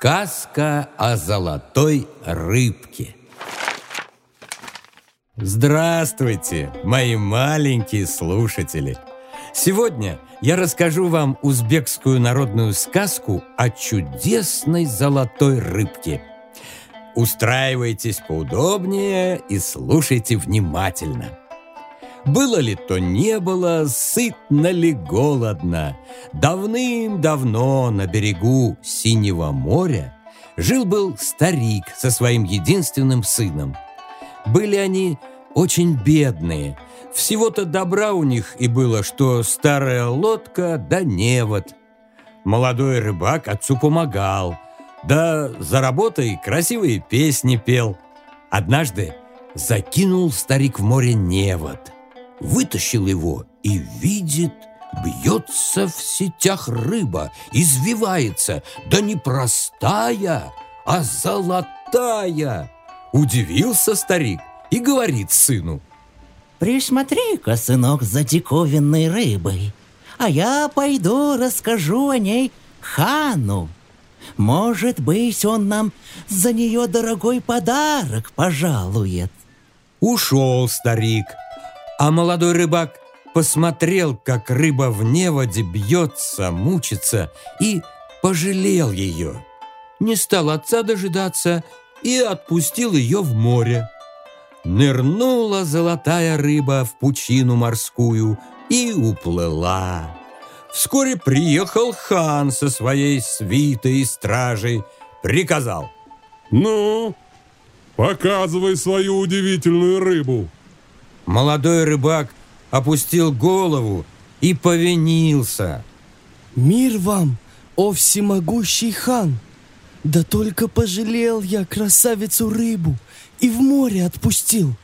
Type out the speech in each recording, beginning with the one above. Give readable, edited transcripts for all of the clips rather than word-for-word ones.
Сказка о золотой рыбке. Здравствуйте, мои маленькие слушатели! Сегодня я расскажу вам узбекскую народную сказку о чудесной золотой рыбке. Устраивайтесь поудобнее и слушайте внимательно. Было ли то не было, сытно ли голодно, давным-давно на берегу Синего моря жил-был старик со своим единственным сыном. Были они очень бедные, всего-то добра у них и было, что старая лодка да невод. Молодой рыбак отцу помогал, да за работой красивые песни пел. Однажды закинул старик в море невод. Вытащил его и видит, бьется в сетях рыба, извивается, да не простая, а золотая. Удивился старик и говорит сыну: «Присмотри-ка, сынок, за диковинной рыбой, а я пойду расскажу о ней хану. Может быть, он нам за нее дорогой подарок пожалует». Ушел старик. А молодой рыбак посмотрел, как рыба в неводе бьется, мучится, и пожалел ее. Не стал отца дожидаться и отпустил ее в море. Нырнула золотая рыба в пучину морскую и уплыла. Вскоре приехал хан со своей свитой и стражей, приказал: «Ну, показывай свою удивительную рыбу». Молодой рыбак опустил голову и повинился. «Мир вам, о всемогущий хан! Да только пожалел я красавицу рыбу и в море отпустил».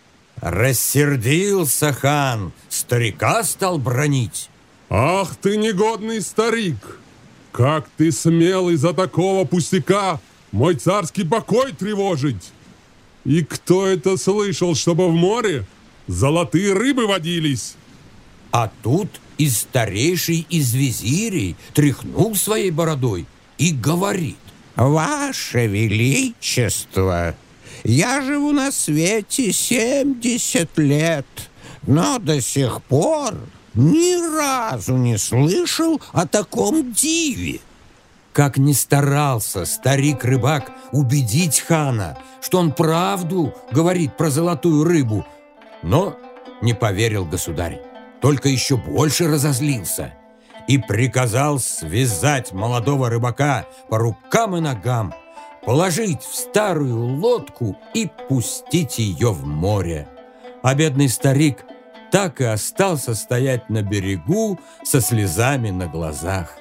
Рассердился хан, старика стал бранить. «Ах ты, негодный старик! Как ты смел из-за такого пустяка мой царский покой тревожить? И кто это слышал, чтобы в море золотые рыбы водились?» А тут и старейший из визирей тряхнул своей бородой и говорит: «Ваше Величество, я живу на свете 70 лет, но до сих пор ни разу не слышал о таком диве». Как ни старался старик-рыбак убедить хана, что он правду говорит про золотую рыбу, но не поверил государь, только еще больше разозлился и приказал связать молодого рыбака по рукам и ногам, положить в старую лодку и пустить ее в море. А бедный старик так и остался стоять на берегу со слезами на глазах.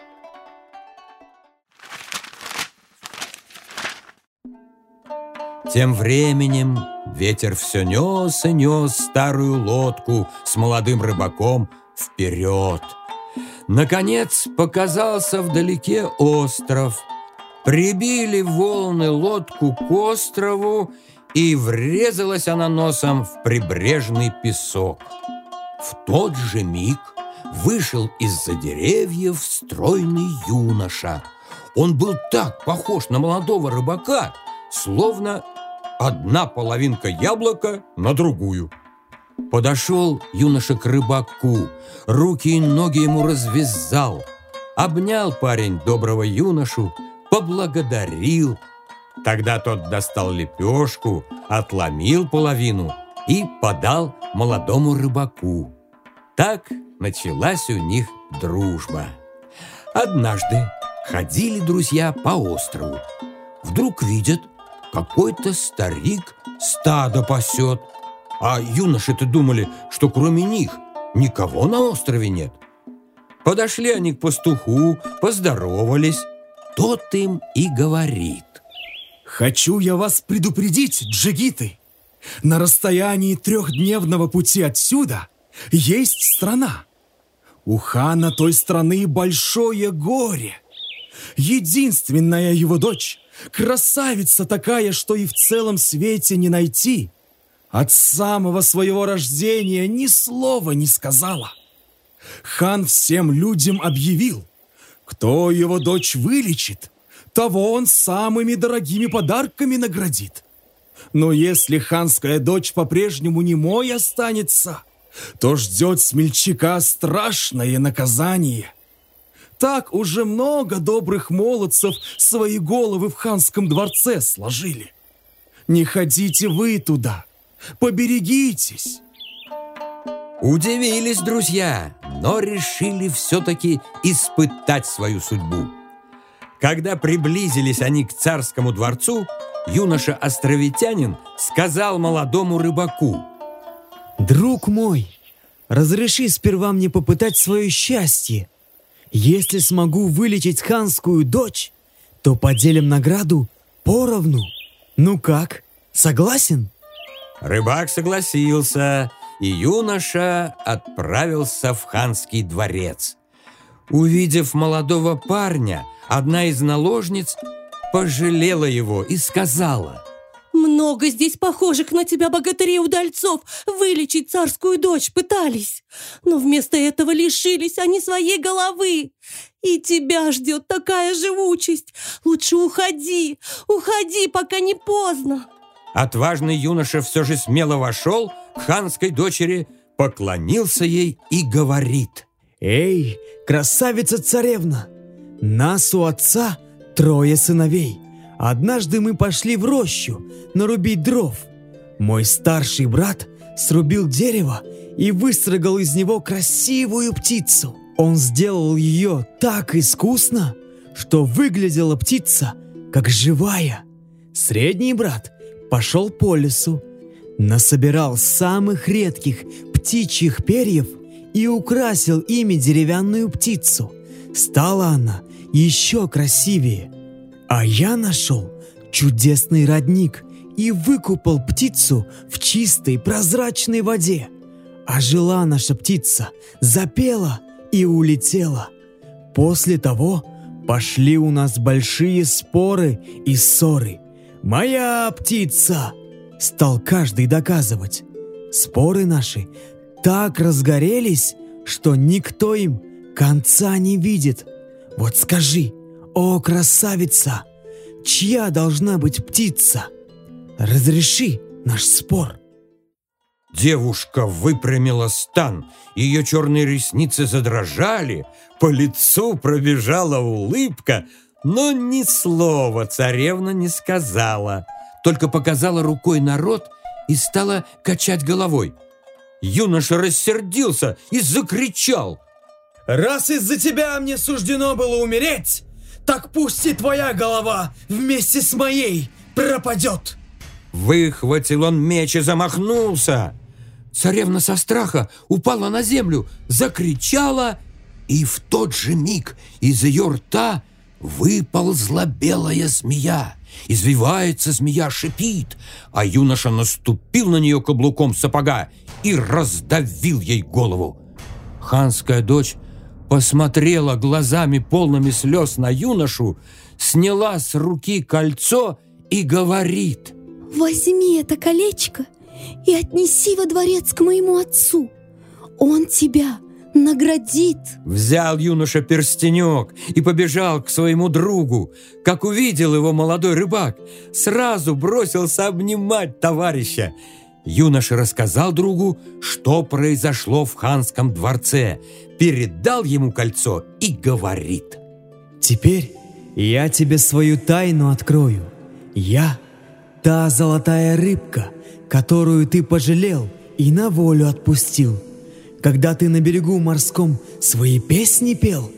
Тем временем ветер все нес и нес старую лодку с молодым рыбаком вперед. Наконец показался вдалеке остров. Прибили волны лодку к острову, и врезалась она носом в прибрежный песок. В тот же миг вышел из-за деревьев стройный юноша. Он был так похож на молодого рыбака, словно одна половинка яблока на другую. Подошел юноша к рыбаку, руки и ноги ему развязал. Обнял парень доброго юношу, поблагодарил. Тогда тот достал лепешку, отломил половину и подал молодому рыбаку. Так началась у них дружба. Однажды ходили друзья по острову. Вдруг видят, какой-то старик стадо пасет. А юноши-то думали, что кроме них никого на острове нет. Подошли они к пастуху, поздоровались. Тот им и говорит: «Хочу я вас предупредить, джигиты. На расстоянии 3-дневного пути отсюда есть страна. У хана той страны большое горе. Единственная его дочь, красавица такая, что и в целом свете не найти, от самого своего рождения ни слова не сказала. Хан всем людям объявил, кто его дочь вылечит, того он самыми дорогими подарками наградит. Но если ханская дочь по-прежнему немой останется, то ждет смельчака страшное наказание. Так уже много добрых молодцев свои головы в ханском дворце сложили. Не ходите вы туда, поберегитесь. Удивились друзья, но решили все-таки испытать свою судьбу. Когда приблизились они к царскому дворцу, юноша-островитянин сказал молодому рыбаку: «Друг мой, разреши сперва мне попытать свое счастье. Если смогу вылечить ханскую дочь, то поделим награду поровну. Ну как, согласен?» Рыбак согласился, и юноша отправился в ханский дворец. Увидев молодого парня, одна из наложниц пожалела его и сказала: «Много здесь похожих на тебя богатырей-удальцов вылечить царскую дочь пытались, но вместо этого лишились они своей головы. И тебя ждет такая же участь. Лучше уходи, пока не поздно». Отважный юноша все же смело вошел к ханской дочери, поклонился ей и говорит: «Эй, красавица-царевна, нас у отца 3 сыновей. Однажды мы пошли в рощу нарубить дров. Мой старший брат срубил дерево и выстрогал из него красивую птицу. Он сделал ее так искусно, что выглядела птица как живая. Средний брат пошел по лесу, насобирал самых редких птичьих перьев и украсил ими деревянную птицу. Стала она еще красивее. А я нашел чудесный родник и выкупал птицу в чистой прозрачной воде. А жила наша птица, запела и улетела. После того пошли у нас большие споры и ссоры. «Моя птица!» — стал каждый доказывать. Споры наши так разгорелись, что никто им конца не видит. Вот скажи, о красавица, чья должна быть птица? Разреши наш спор». Девушка выпрямила стан, ее черные ресницы задрожали, по лицу пробежала улыбка, но ни слова царевна не сказала, только показала рукой на рот и стала качать головой. Юноша рассердился и закричал: «Раз из-за тебя мне суждено было умереть, так пусть и твоя голова вместе с моей пропадет!» Выхватил он меч и замахнулся. Царевна со страха упала на землю, закричала, и в тот же миг из ее рта выползла белая змея. Извивается змея, шипит, а юноша наступил на нее каблуком сапога и раздавил ей голову. Ханская дочь посмотрела глазами полными слез на юношу, сняла с руки кольцо и говорит: «Возьми это колечко и отнеси во дворец к моему отцу. Он тебя наградит». Взял юноша перстенек и побежал к своему другу. Как увидел его молодой рыбак, сразу бросился обнимать товарища. Юноша рассказал другу, что произошло в ханском дворце, передал ему кольцо и говорит: «Теперь я тебе свою тайну открою. Я — та золотая рыбка, которую ты пожалел и на волю отпустил. Когда ты на берегу морском свои песни пел,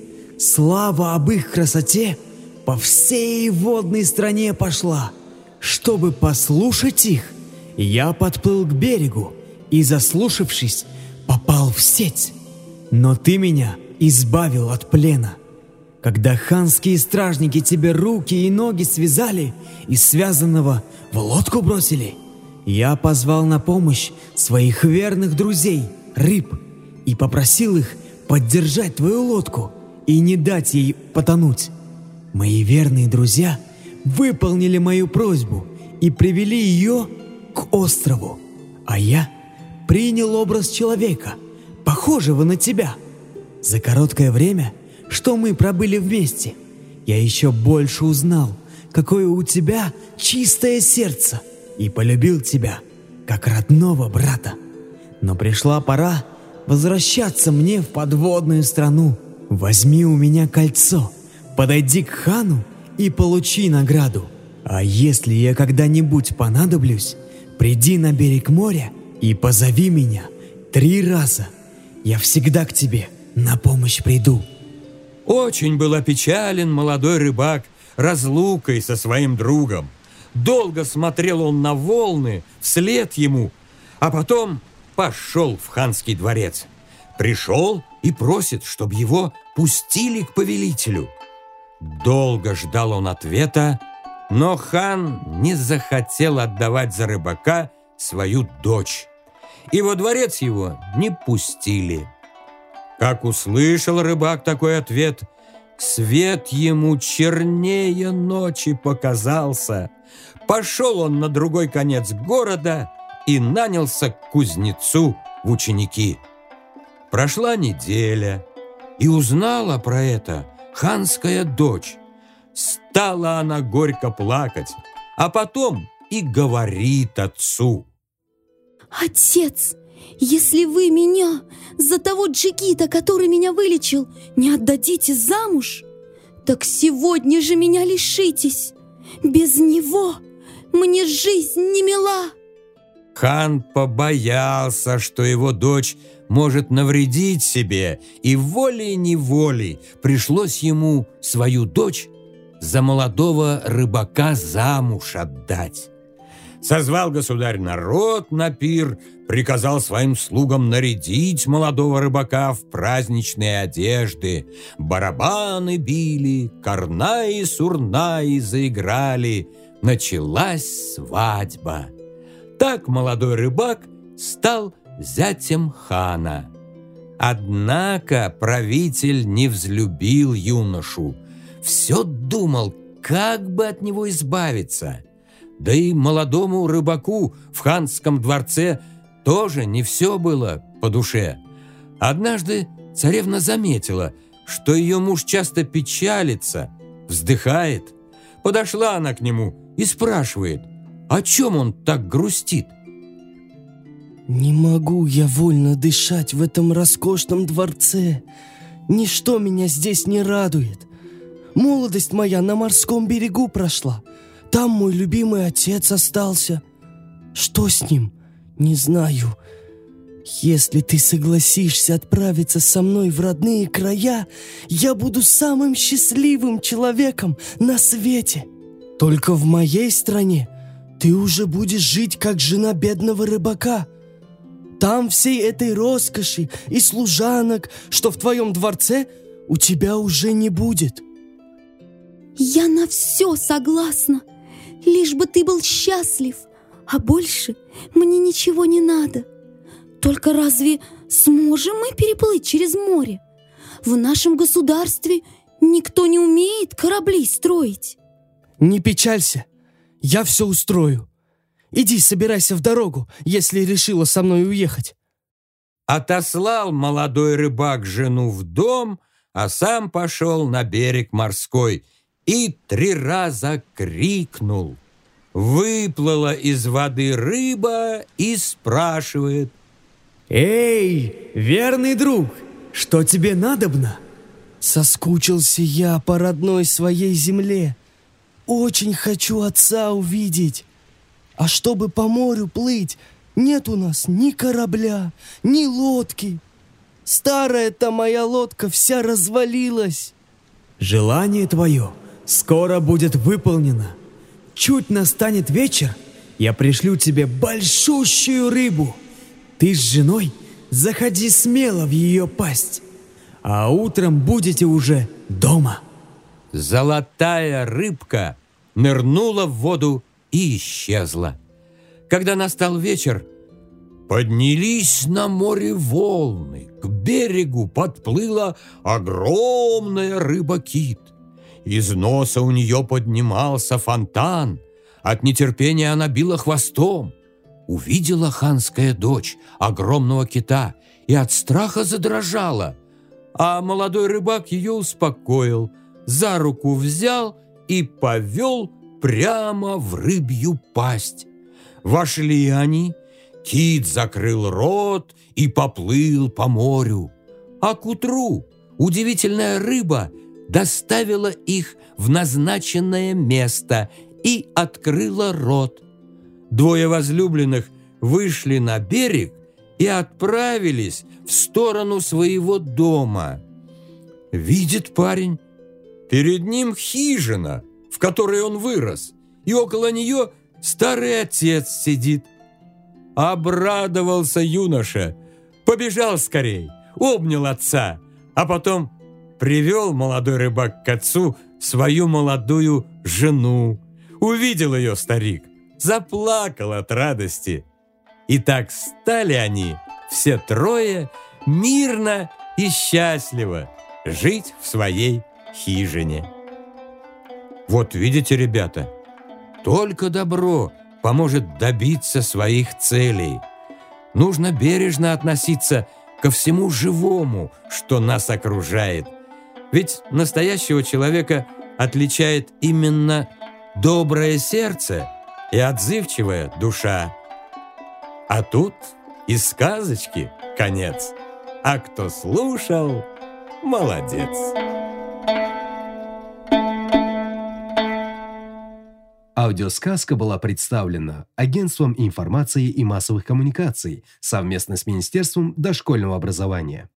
слава об их красоте по всей водной стране пошла. Чтобы послушать их, я подплыл к берегу и, заслушавшись, попал в сеть. Но ты меня избавил от плена. Когда ханские стражники тебе руки и ноги связали и связанного в лодку бросили, я позвал на помощь своих верных друзей, рыб, и попросил их поддержать твою лодку и не дать ей потонуть. Мои верные друзья выполнили мою просьбу и привели ее к острову, а я принял образ человека, похожего на тебя. За короткое время, что мы пробыли вместе, я еще больше узнал, какое у тебя чистое сердце, и полюбил тебя, как родного брата. Но пришла пора возвращаться мне в подводную страну. Возьми у меня кольцо, подойди к хану и получи награду. А если я когда-нибудь понадоблюсь, приди на берег моря и позови меня 3 раза. Я всегда к тебе на помощь приду». Очень был опечален молодой рыбак разлукой со своим другом. Долго смотрел он на волны вслед ему, а потом пошел в ханский дворец. Пришел и просит, чтобы его пустили к повелителю. Долго ждал он ответа, но хан не захотел отдавать за рыбака свою дочь, и во дворец его не пустили. Как услышал рыбак такой ответ, свет ему чернее ночи показался. Пошел он на другой конец города и нанялся к кузнецу в ученики. Прошла неделя, и узнала про это ханская дочь. Стала она горько плакать, а потом и говорит отцу: «Отец, если вы меня за того джигита, который меня вылечил, не отдадите замуж, так сегодня же меня лишитесь. Без него мне жизнь не мила». Хан побоялся, что его дочь может навредить себе, и волей-неволей пришлось ему свою дочь за молодого рыбака замуж отдать. Созвал государь народ на пир, приказал своим слугам нарядить молодого рыбака в праздничные одежды. Барабаны били, карнаи-сурнаи заиграли. Началась свадьба. Так молодой рыбак стал зятем хана. Однако правитель не взлюбил юношу. Все думал, как бы от него избавиться. Да и молодому рыбаку в ханском дворце тоже не все было по душе. Однажды царевна заметила, что ее муж часто печалится, вздыхает. Подошла она к нему и спрашивает, о чем он так грустит. «Не могу я вольно дышать в этом роскошном дворце. Ничто меня здесь не радует. Молодость моя на морском берегу прошла. Там мой любимый отец остался. Что с ним? Не знаю. Если ты согласишься отправиться со мной в родные края, я буду самым счастливым человеком на свете. Только в моей стране ты уже будешь жить, как жена бедного рыбака. Там всей этой роскоши и служанок, что в твоем дворце, у тебя уже не будет». «Я на все согласна, лишь бы ты был счастлив, а больше мне ничего не надо. Только разве сможем мы переплыть через море? В нашем государстве никто не умеет корабли строить». «Не печалься, я все устрою. Иди, собирайся в дорогу, если решила со мной уехать». Отослал молодой рыбак жену в дом, а сам пошел на берег морской и 3 раза крикнул. Выплыла из воды рыба и спрашивает: «Эй, верный друг, что тебе надобно?» «Соскучился я по родной своей земле. Очень хочу отца увидеть. А чтобы по морю плыть, нет у нас ни корабля, ни лодки. Старая-то моя лодка вся развалилась». «Желание твое скоро будет выполнено. Чуть настанет вечер, я пришлю тебе большущую рыбу. Ты с женой заходи смело в ее пасть, а утром будете уже дома». Золотая рыбка нырнула в воду и исчезла. Когда настал вечер, поднялись на море волны. К берегу подплыла огромная рыба-кит. Из носа у нее поднимался фонтан. От нетерпения она била хвостом. Увидела ханская дочь огромного кита и от страха задрожала. А молодой рыбак ее успокоил. за руку взял и повел прямо в рыбью пасть. Вошли они, кит закрыл рот и поплыл по морю. А к утру удивительная рыба доставила их в назначенное место и открыла рот. Двое возлюбленных вышли на берег и отправились в сторону своего дома. Видит парень, перед ним хижина, в которой он вырос, и около нее старый отец сидит. Обрадовался юноша, побежал скорей, обнял отца, а потом привел молодой рыбак к отцу свою молодую жену. Увидел ее старик, заплакал от радости. И так стали они, все трое, мирно и счастливо жить в своей хижине. Вот видите, ребята, только добро поможет добиться своих целей. Нужно бережно относиться ко всему живому, что нас окружает. Ведь настоящего человека отличает именно доброе сердце и отзывчивая душа. А тут и сказочки конец. А кто слушал, молодец. Аудиосказка была представлена Агентством информации и массовых коммуникаций совместно с Министерством дошкольного образования.